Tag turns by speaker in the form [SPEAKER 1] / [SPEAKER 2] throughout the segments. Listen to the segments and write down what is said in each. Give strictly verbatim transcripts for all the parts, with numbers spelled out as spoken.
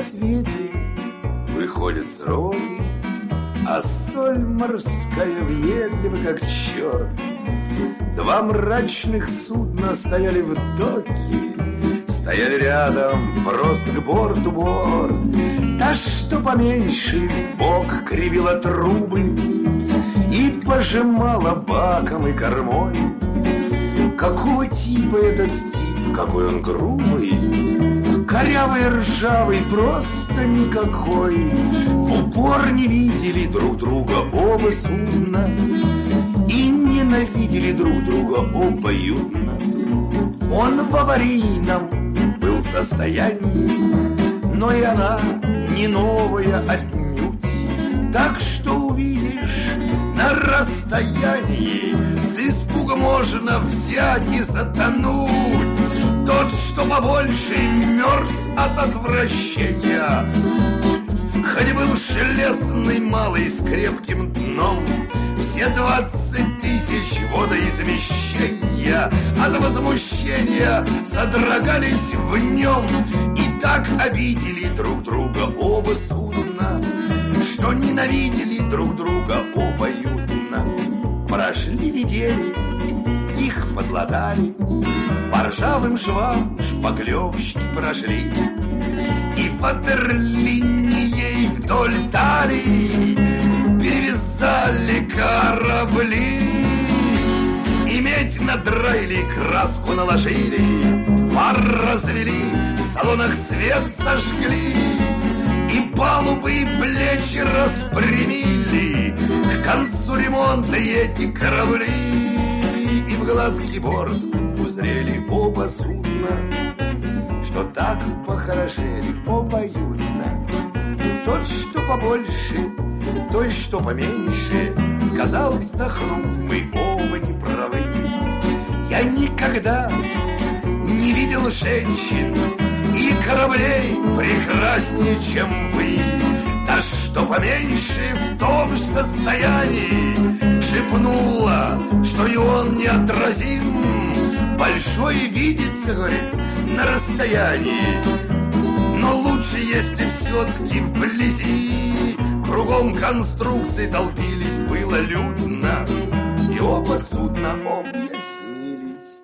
[SPEAKER 1] свете выходят сроки, а соль морская въедлива, как черт. Два мрачных судна стояли в доке, стояли рядом, просто к борту борт. Та, что поменьше, в бок кривила трубы и пожимала баком и кормой. Какого типа этот тип, какой он грубый, корявый, ржавый, просто никакой. В упор не видели друг друга оба судна и ненавидели друг друга обоюдно. Он в аварийном был состоянии, но и она не новая отнюдь. Так что увидишь на расстоянии, с испуга можно взять и затонуть. Тот, что побольше, мерз от отвращения, хоть был железный малый с крепким дном. Все двадцать тысяч водоизмещения от возмущения содрогались в нем. И так обидели друг друга оба судна, что ненавидели друг друга обоюдно. Прошли недели, их подлатали, по ржавым швам шпаклевщики прошли, и ватерлинией вдоль талии перевязали корабли. И медь надраили, краску наложили, пар развели, в салонах свет зажгли, и палубы и плечи распрямили. К концу ремонта эти корабли, и в гладкий борт узрели оба судна, что так похорошели обоюдно. Тот, что побольше, той, что поменьше, сказал, вздохнув: мы оба не правы. Я никогда не видел женщин и кораблей прекраснее, чем вы. Та, что поменьше, в том же состоянии, шепнула, что и он неотразим. Большой видится, говорит, на расстоянии, но лучше, если все-таки вблизи. Кругом конструкции толпились, было людно, и оба судна объяснились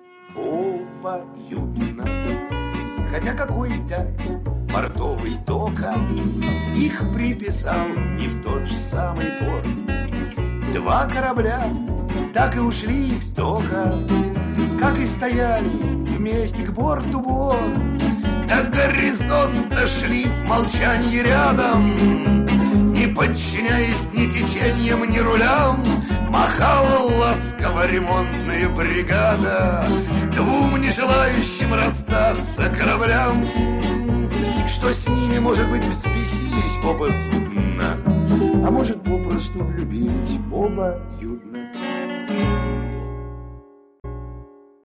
[SPEAKER 1] обоюдно. Хотя какой-то портовый дока их приписал не в тот же самый порт. Два корабля так и ушли из дока, как и стояли вместе к борту борт. До горизонта шли в молчании рядом, не подчиняясь ни течениям, ни рулям. Махала ласково ремонтная бригада двум не желающим расстаться кораблям, что с ними, может быть, взбесились оба судна, а может, попросту влюбились обоюдно.